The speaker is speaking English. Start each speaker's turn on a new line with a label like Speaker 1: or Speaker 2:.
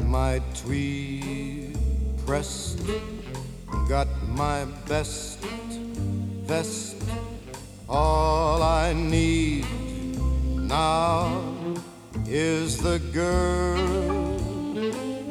Speaker 1: my tweed pressed, got my best vest. All I need now is the girl